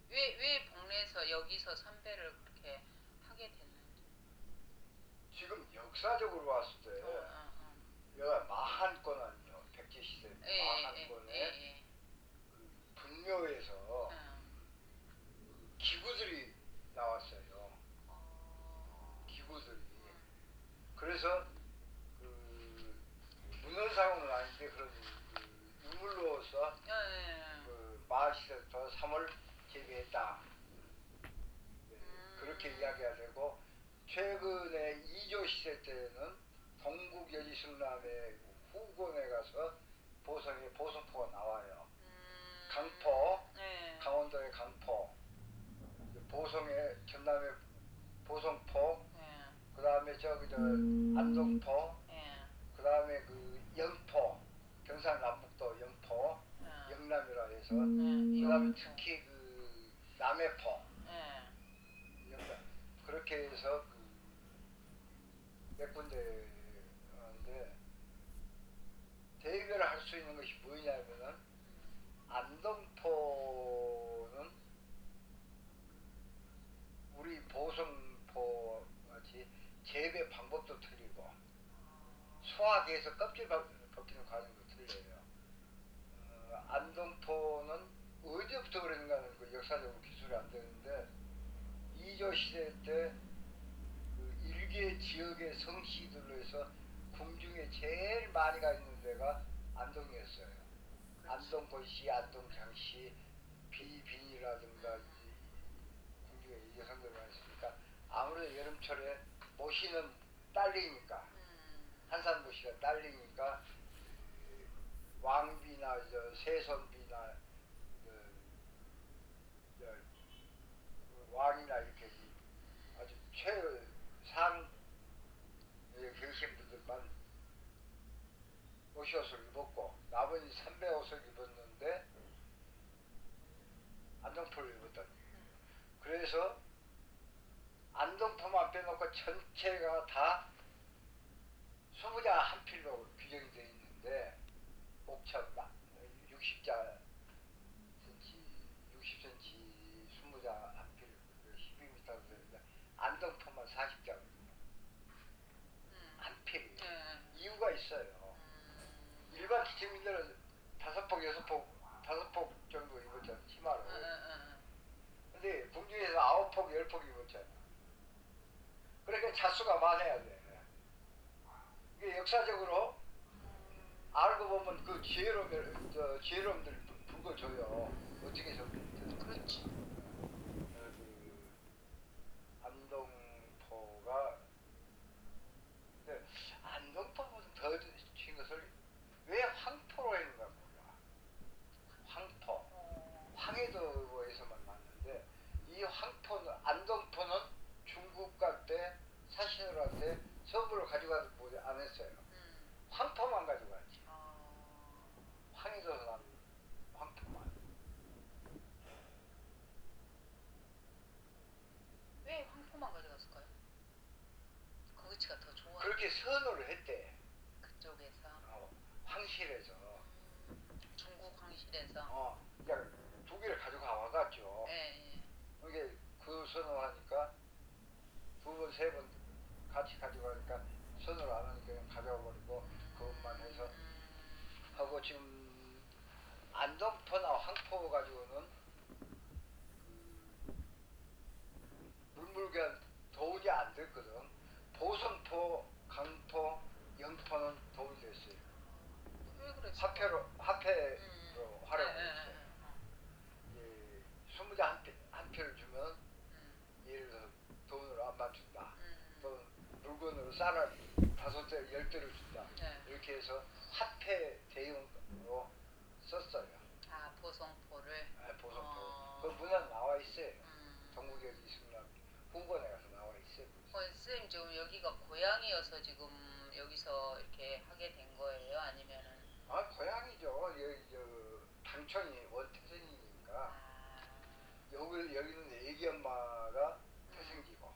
왜 복례에서 여기서 선배를 그렇게 하게 됐는지. 지금 역사적으로 왔을 때 여가 마한권 아니요 백제 시대 마한권에 예. 그 분묘에서 기구들이 나왔어요. 기구들이. 그래서 그 문헌상은 아닌데 그런 그 유물로서 그 마시에서 3월 재배했다. 네, 그렇게 이야기가 되고 최근에 이조 시대 때는 동국 여지승남의 후곤에 가서 보성에 보성포가 나와요. 강포, 강원도의 강포, 보성의 전남의 보성포, 그 다음에 저기 저 안동포, 그 다음에 그 영포, 경상남북도 영포, 영남이라 해서, 그 다음에 특히 그 남해포, 영남, 그렇게 해서 그 몇 군데인데 대결을 할 수 있는 것이 뭐냐면은 안동포는 우리 보성포 같이 재배 방법도 틀리고 수확해서 껍질 벗기는 과정도 틀려요. 안동포는 어디부터 그랬는가는 그 역사적으로 기술이 안 되는데 이조 시대 때 그 일개 지역의 성씨들로 해서 궁중에 제일 많이 가 있는 데가 안동이었어요. 안동권씨, 안동장씨, 비빈이라든가 궁중에 여성들 많이 있으니까 아무래도 여름철에 모시는 딸리니까 한산 모시가 딸리니까 왕비나 저 세손비나 저 왕이나 이렇게 아주 최상 계신 분들만 옷을 입었고 나머지 300옷을 입었는데 안동포를 입었다는 얘기예요. 그래서 안동포만 빼놓고 전체가 다 수무자 한 필로 규정이 되어 있는데 목차 60자 cm, 60cm 수무자 한 필, 12m도 되는데 안동포만 40자거든요. 한 필이. 이유가 있어요. 일반 기체민들은 5폭, 6폭, 5폭 정도 입었잖아요. 치마를. 근데 궁중에서 9폭, 10폭 입었잖아요. 그러니까 자수가 많아야 돼. 이게 역사적으로 알고 보면 그 지혜로움들 불거져요. 어떻게 적는지. 그렇지. 그 안동포가 근데 안동포보다 더 친 것을 왜 황포로 했는가 몰라. 황포. 황해도에서만 났는데 이 황포는 안동포는 중국 갈 때 사신들한테 선물을 가져가지 안 했어요. 황포만 가져갔지. 황해도에서 난 황포만. 왜 황포만 가져갔을까요? 거기치가 더 좋아. 그렇게 선호를 했대. 그쪽에서. 황실에서. 중국 황실에서. 그냥 두 개를 가져가 와갔죠. 예. 그게 그 선호하니까 두 번, 세 번 같이 가져가니까 선호를 안 하니까 그냥 가져가 버리고 그것만 해서 하고 지금 안동포나 황포 가지고는 물물교환 도움이 안 됐거든. 보성포, 강포, 영포는 도움이 됐어요. 왜 그랬어? 화폐로 활용했어요. 수무자 한 표를 주면 예를 들어서 돈으로 안 맞춘다. 또 물건으로 쌀을 5대, 10대를 준다. 이렇게 해서 화폐 대용으로 썼어요. 보성포를. 네, 보성포. 그 문헌 나와 있어요. 동국여지 승남 후건에 가서 나와 있어요. 선생님 지금 여기가 고향이어서 지금 여기서 이렇게 하게 된 거예요? 아니면은? 고향이죠. 여기 당촌이 원태생이니까. 여기는 애기 엄마가 태생지고.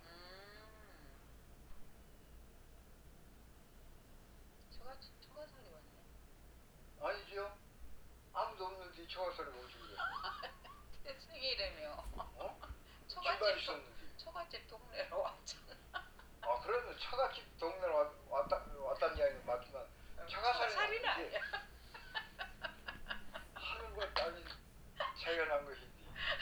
처가살이 왔네. 아니죠. 아무도 없는데 처가살이 오지. 생일이라며. 어? 처갓집 있었는데. 처갓집 동네로 왔잖아. 아 그러면 처갓집 동네로 왔다는 이야기는 맞지만 처가살이는 아니지. 아니야. 하는 것도 아닌 자연한 것인데.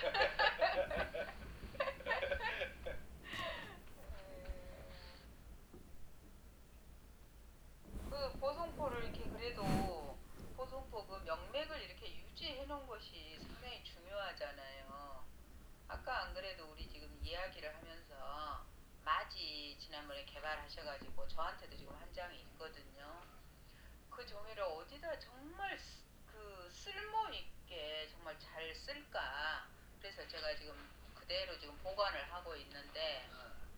그 보송포를 이렇게 그래도 보송포 그 명맥을 이렇게 유지해 놓은 것이 상당히 중요하잖아요. 아까 안 그래도 우리 지금 이야기를 하면서 마지 지난번에 개발하셔가지고 저한테도 지금 한 장이 있거든요. 그 종이를 어디다 정말 그 쓸모 있게 정말 잘 쓸까. 그래서 제가 지금 그대로 지금 보관을 하고 있는데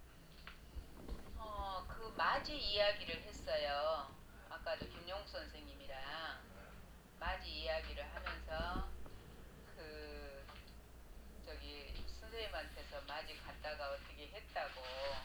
그 맞이 이야기를 했어요. 아까도 김용수 선생님이랑 맞이 이야기를 하면서 그 저기 선생님한테서 맞이 갔다가 어떻게 했다고